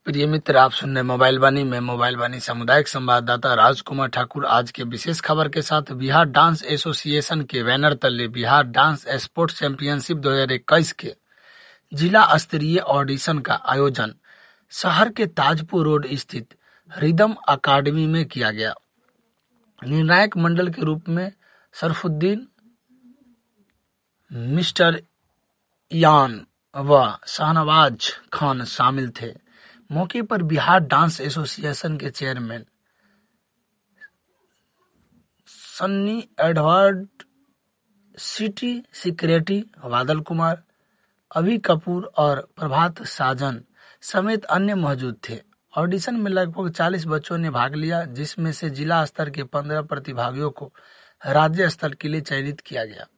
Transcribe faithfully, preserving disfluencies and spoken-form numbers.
प्रिय मित्र, आप सुन रहे मोबाइल वाणी में मोबाइल वाणी सामुदायिक संवाददाता राजकुमार ठाकुर आज के विशेष खबर के साथ। बिहार डांस एसोसिएशन के बैनर तले बिहार डांस स्पोर्ट्स चैंपियनशिप दो हज़ार इक्कीस के जिला स्तरीय ऑडिशन का आयोजन शहर के ताजपुर रोड स्थित रिदम अकादमी में किया गया। निर्णायक मंडल के रूप में शरफुद्दीन, मिस्टर यान व शाहनवाज खान शामिल थे। मौके पर बिहार डांस एसोसिएशन के chairman Sunny Edward, city secretary Badal Kumar, अभी कपूर और प्रभात साजन समेत अन्य मौजूद थे। ऑडिशन में लगभग चालीस बच्चों ने भाग लिया, जिसमें से जिला स्तर के पंद्रह प्रतिभागियों को राज्य स्तर के लिए चयनित किया गया।